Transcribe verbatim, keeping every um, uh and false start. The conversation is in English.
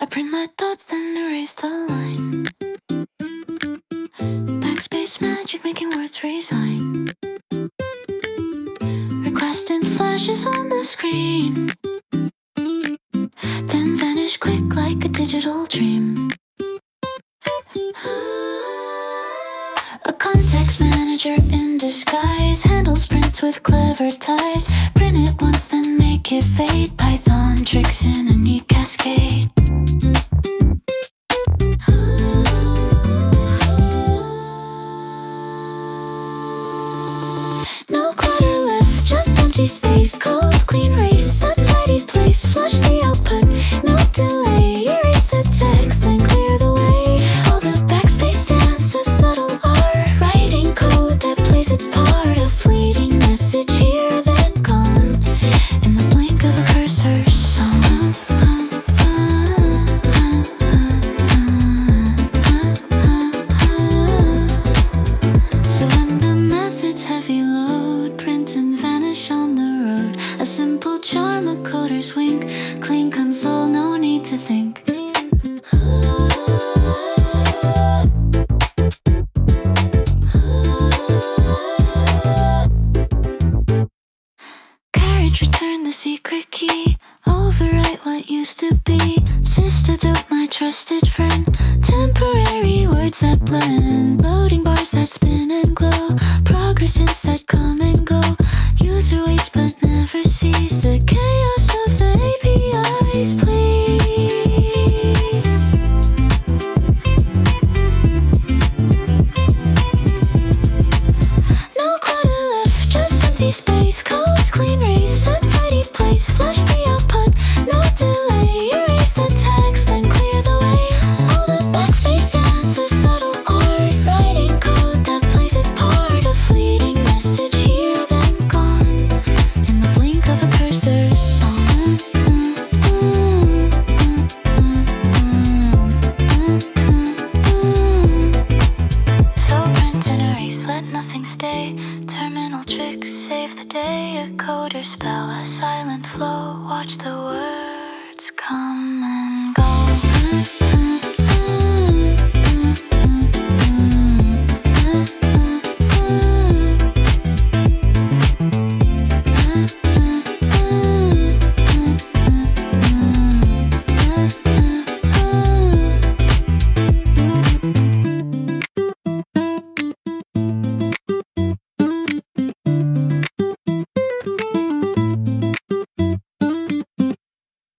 print my thoughts, then erase the line. Backspace magic, making words resign. Requesting flashes on the screen, then vanish quick like a digital dream. A context manager in disguise handles prints with clever ties. Print it once, then make it fade. Python tricks in a neat cascade. No clutter left, just empty space. Cold, clean race, a tidy place. Flush the output, no delay. Erase the text, then clear the way. All the backspace dance, a subtle art. Writing code that plays its part. A fleeting message here, then gone in the blink of a cursor's song. So when the method's heavy load, print and vanish on the road. A simple charm, a coder's wink. Clean console, no need to think. Carriage, return the secret key. Overwrite what used to be. Sister dope, my trusted friend. Temporary words that blend. Loading bars that spin and glow. Progress hints that come